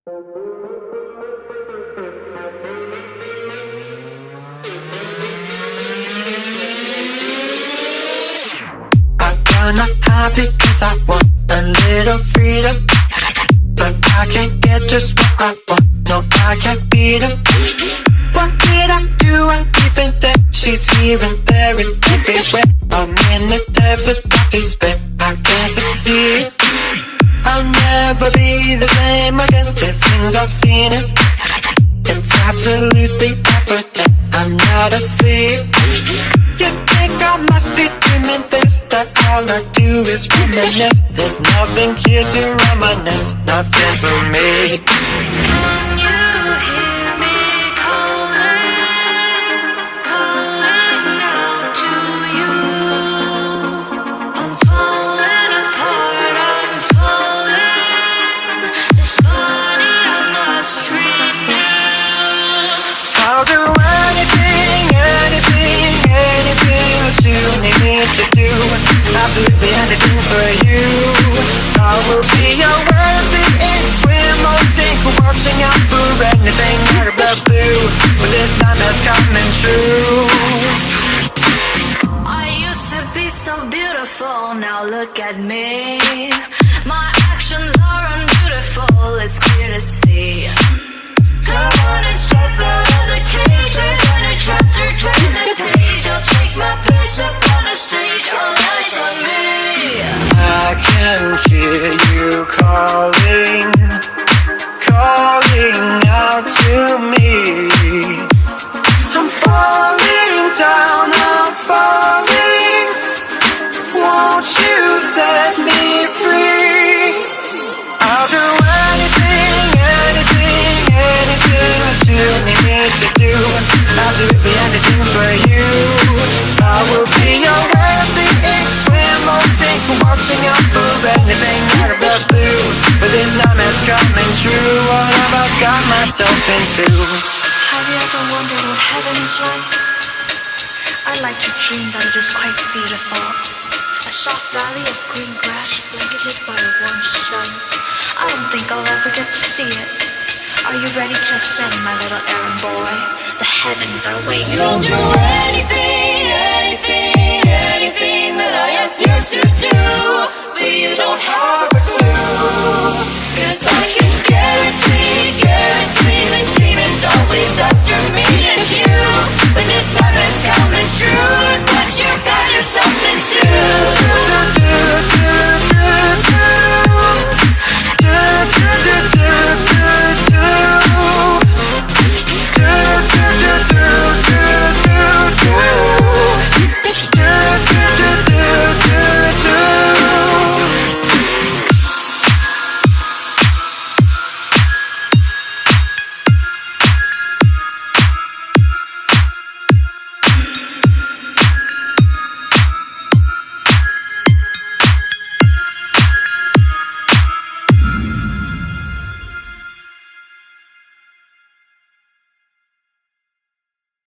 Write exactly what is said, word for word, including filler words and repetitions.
Wanna high because I want a little freedom, but I can't get just what I want. No, I can't beat her. What did I do? I even think she's here and there and everywhere. I'm in the depths of despair. I can't succeed. I'll never be the same again. The things I've seen it, it's absolutely evident. I'm not asleep. You think I must be dreaming this, that all I do is reminisce. There's nothing here to reminisce, nothing for me. Can you hear me calling, calling out to you? I'm falling apart, I'm falling. This body I must renew. I'll do anything, anything, anything that you need me to do. Absolutely anything for you. I will be your everything, swim or sink, watching out for anything out of the blue. But this time it's coming true. I used to be so beautiful, now look at me. My actions are unbeautiful, it's clear to see. Come on and step out of the cage. There's any chapter, turn the page. I'll take my place up on the stage. All eyes on me. I can hear you calling, calling out to me. I'm falling down, I'm falling. Won't you set me free? I'll do anything, anything, anything that you need me to do. Absolutely anything for you. I will be your everything, swim or sink, watching out for anything out of the blue. But this time it's coming true. What have I got myself into? Have you ever wondered what heaven is like? I like to dream that it is quite beautiful. A soft valley of green grass blanketed by a warm sun. I don't think I'll ever get to see it. Are you ready to ascend, my little errand boy? The heavens are waiting. You'll do anything, anything, anything that I ask you to do, but you don't have a clue. 'Cause I